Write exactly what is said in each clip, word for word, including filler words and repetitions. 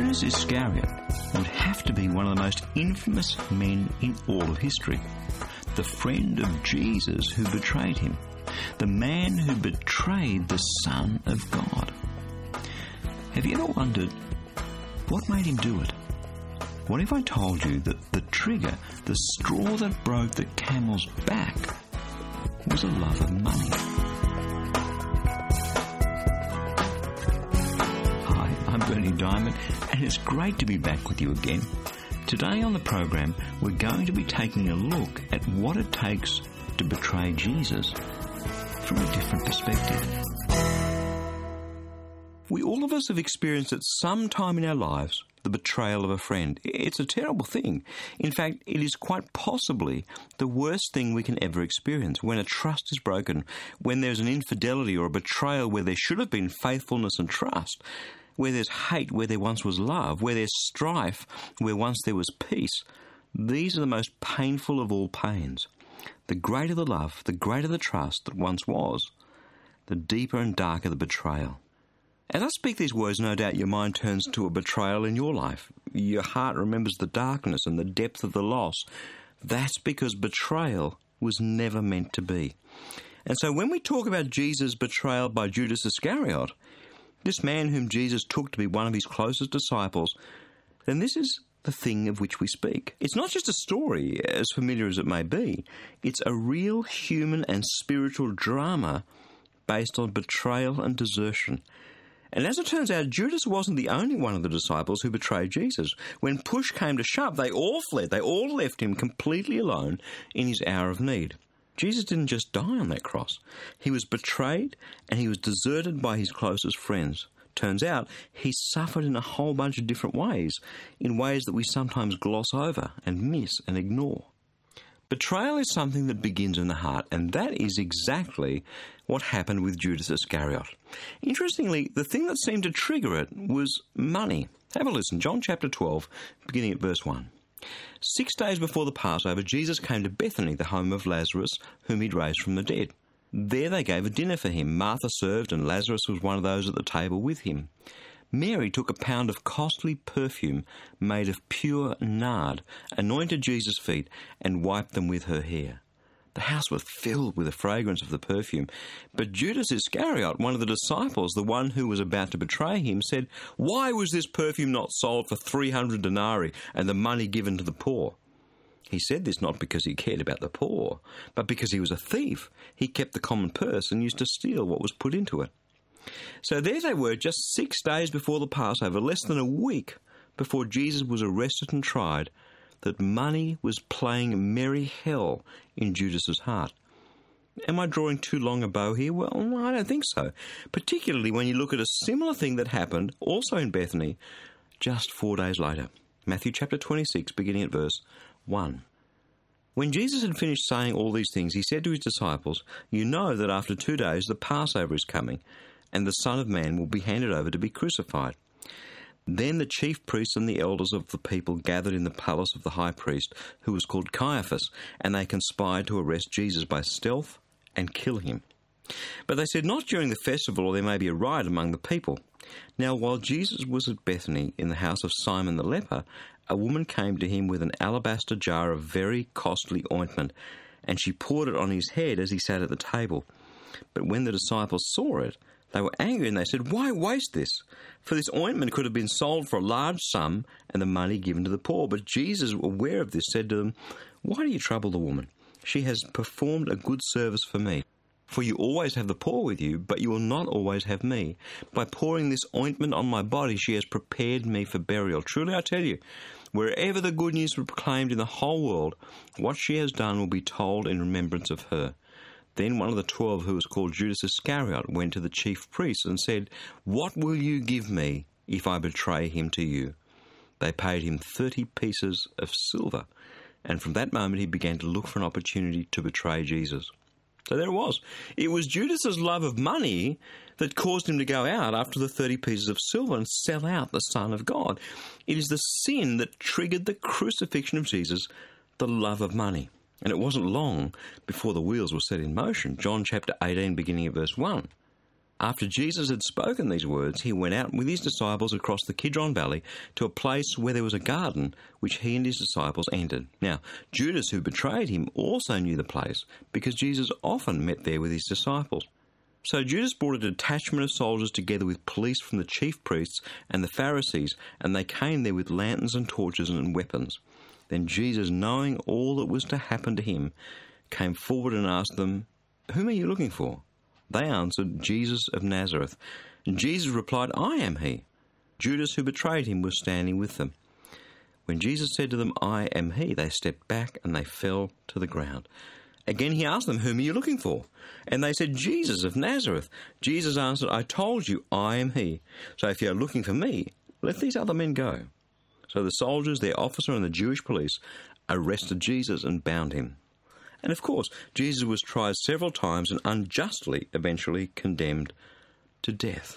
Judas Iscariot would have to be one of the most infamous men in all of history. The friend of Jesus who betrayed him. The man who betrayed the Son of God. Have you ever wondered what made him do it? What if I told you that the trigger, the straw that broke the camel's back, was a love of money? Hi, I'm Bernie Diamond, and it's great to be back with you again. Today on the program, we're going to be taking a look at what it takes to betray Jesus from a different perspective. We all of us have experienced at some time in our lives the betrayal of a friend. It's a terrible thing. In fact, it is quite possibly the worst thing we can ever experience. When a trust is broken, when there's an infidelity or a betrayal where there should have been faithfulness and trust, where there's hate where there once was love, where there's strife where once there was peace, these are the most painful of all pains. The greater the love, the greater the trust that once was, the deeper and darker the betrayal. As I speak these words, no doubt your mind turns to a betrayal in your life. Your heart remembers the darkness and the depth of the loss. That's because betrayal was never meant to be. And so when we talk about Jesus' betrayal by Judas Iscariot, this man whom Jesus took to be one of his closest disciples, then this is the thing of which we speak. It's not just a story, as familiar as it may be. It's a real human and spiritual drama based on betrayal and desertion. And as it turns out, Judas wasn't the only one of the disciples who betrayed Jesus. When push came to shove, they all fled. They all left him completely alone in his hour of need. Jesus didn't just die on that cross. He was betrayed and he was deserted by his closest friends. Turns out he suffered in a whole bunch of different ways, in ways that we sometimes gloss over and miss and ignore. Betrayal is something that begins in the heart, and that is exactly what happened with Judas Iscariot. Interestingly, the thing that seemed to trigger it was money. Have a listen, John chapter twelve, beginning at verse one. Six days before the Passover, Jesus came to Bethany, the home of Lazarus, whom he'd raised from the dead. There they gave a dinner for him. Martha served, and Lazarus was one of those at the table with him. Mary took a pound of costly perfume made of pure nard, anointed Jesus' feet, and wiped them with her hair. The house was filled with the fragrance of the perfume. But Judas Iscariot, one of the disciples, the one who was about to betray him, said, "Why was this perfume not sold for three hundred denarii and the money given to the poor?" He said this not because he cared about the poor, but because he was a thief. He kept the common purse and used to steal what was put into it. So there they were, just six days before the Passover, less than a week before Jesus was arrested and tried, that money was playing merry hell in Judas's heart. Am I drawing too long a bow here? Well, no, I don't think so. Particularly when you look at a similar thing that happened, also in Bethany, just four days later. Matthew chapter twenty-six, beginning at verse one. When Jesus had finished saying all these things, he said to his disciples, "You know that after two days the Passover is coming, and the Son of Man will be handed over to be crucified." Then the chief priests and the elders of the people gathered in the palace of the high priest, who was called Caiaphas, and they conspired to arrest Jesus by stealth and kill him. But they said, "Not during the festival, or there may be a riot among the people." Now while Jesus was at Bethany in the house of Simon the leper, a woman came to him with an alabaster jar of very costly ointment, and she poured it on his head as he sat at the table. But when the disciples saw it, they were angry, and they said, "Why waste this? For this ointment could have been sold for a large sum and the money given to the poor." But Jesus, aware of this, said to them, "Why do you trouble the woman? She has performed a good service for me. For you always have the poor with you, but you will not always have me. By pouring this ointment on my body, she has prepared me for burial. Truly I tell you, wherever the good news is proclaimed in the whole world, what she has done will be told in remembrance of her." Then one of the twelve, who was called Judas Iscariot, went to the chief priests and said, "What will you give me if I betray him to you?" They paid him thirty pieces of silver, and from that moment he began to look for an opportunity to betray Jesus. So there it was. It was Judas's love of money that caused him to go out after the thirty pieces of silver and sell out the Son of God. It is the sin that triggered the crucifixion of Jesus, the love of money. And it wasn't long before the wheels were set in motion. John chapter eighteen, beginning at verse one. After Jesus had spoken these words, he went out with his disciples across the Kidron Valley to a place where there was a garden, which he and his disciples entered. Now, Judas, who betrayed him, also knew the place, because Jesus often met there with his disciples. So Judas brought a detachment of soldiers together with police from the chief priests and the Pharisees, and they came there with lanterns and torches and weapons. Then Jesus, knowing all that was to happen to him, came forward and asked them, "Whom are you looking for?" They answered, "Jesus of Nazareth." And Jesus replied, "I am he." Judas, who betrayed him, was standing with them. When Jesus said to them, "I am he," they stepped back and they fell to the ground. Again he asked them, "Whom are you looking for?" And they said, "Jesus of Nazareth." Jesus answered, "I told you, I am he. So if you are looking for me, let these other men go." So the soldiers, their officer, and the Jewish police arrested Jesus and bound him. And of course, Jesus was tried several times and unjustly eventually condemned to death.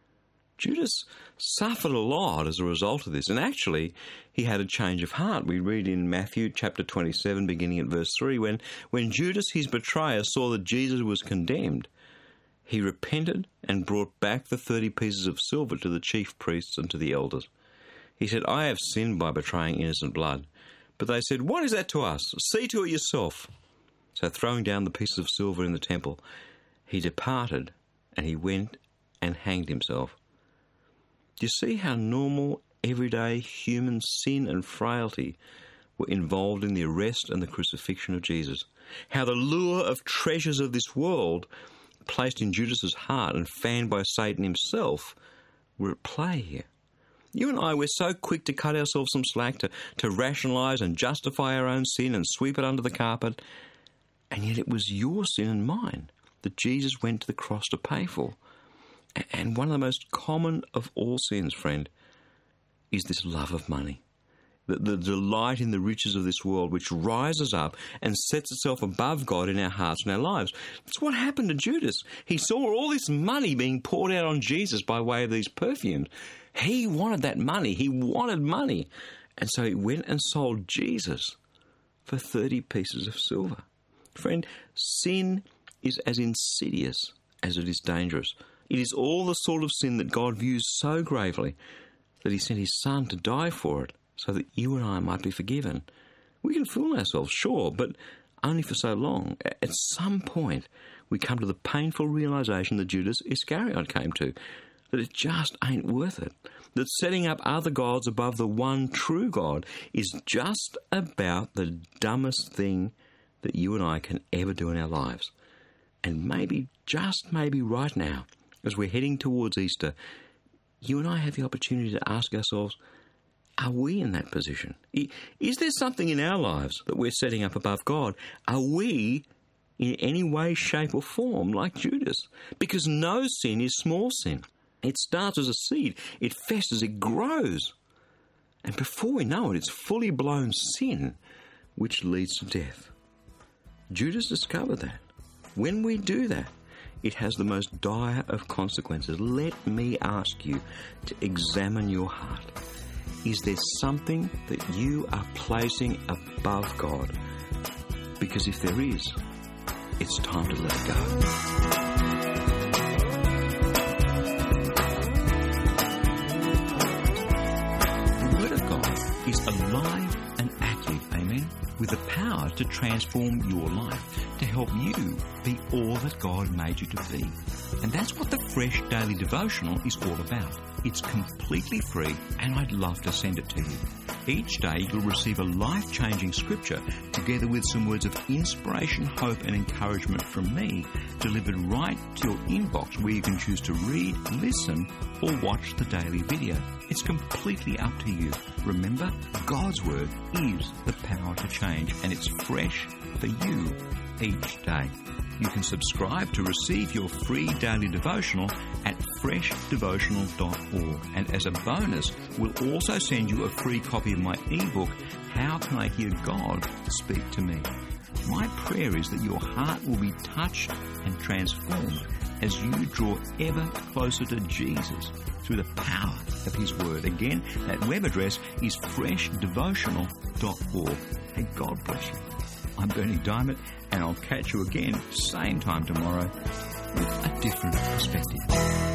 Judas suffered a lot as a result of this, and actually he had a change of heart. We read in Matthew chapter twenty-seven, beginning at verse three, when, when Judas, his betrayer, saw that Jesus was condemned, he repented and brought back the thirty pieces of silver to the chief priests and to the elders. He said, "I have sinned by betraying innocent blood." But they said, "What is that to us? See to it yourself." So throwing down the pieces of silver in the temple, he departed and he went and hanged himself. Do you see how normal, everyday human sin and frailty were involved in the arrest and the crucifixion of Jesus? How the lure of treasures of this world, placed in Judas's heart and fanned by Satan himself, were at play here. You and I, we're so quick to cut ourselves some slack, to, to rationalise and justify our own sin and sweep it under the carpet. And yet it was your sin and mine that Jesus went to the cross to pay for. And one of the most common of all sins, friend, is this love of money. The, the delight in the riches of this world, which rises up and sets itself above God in our hearts and our lives. That's what happened to Judas. He saw all this money being poured out on Jesus by way of these perfumes. He wanted that money. He wanted money. And so he went and sold Jesus for thirty pieces of silver. Friend, sin is as insidious as it is dangerous. It is all the sort of sin that God views so gravely that he sent his Son to die for it so that you and I might be forgiven. We can fool ourselves, sure, but only for so long. At some point, we come to the painful realisation that Judas Iscariot came to, that it just ain't worth it. That setting up other gods above the one true God is just about the dumbest thing that you and I can ever do in our lives. And maybe, just maybe right now, as we're heading towards Easter, you and I have the opportunity to ask ourselves, are we in that position? Is there something in our lives that we're setting up above God? Are we in any way, shape or form like Judas? Because no sin is small sin. It starts as a seed. It festers. It grows. And before we know it, it's fully blown sin, which leads to death. Judas discovered that. When we do that, it has the most dire of consequences. Let me ask you to examine your heart. Is there something that you are placing above God? Because if there is, it's time to let it go. The Word of God is alive and active, amen, with the power to transform your life, to help you be all that God made you to be. And that's what the Fresh Daily Devotional is all about. It's completely free, and I'd love to send it to you. Each day you'll receive a life-changing scripture together with some words of inspiration, hope and encouragement from me, delivered right to your inbox, where you can choose to read, listen or watch the daily video. It's completely up to you. Remember, God's Word is the power to change, and it's fresh for you each day. You can subscribe to receive your free daily devotional at fresh devotional dot org. And as a bonus, we'll also send you a free copy of my ebook, How Can I Hear God Speak to Me? My prayer is that your heart will be touched and transformed as you draw ever closer to Jesus through the power of His Word. Again, that web address is fresh devotional dot org. And God bless you. I'm Bernie Diamond, and I'll catch you again same time tomorrow. with a different perspective.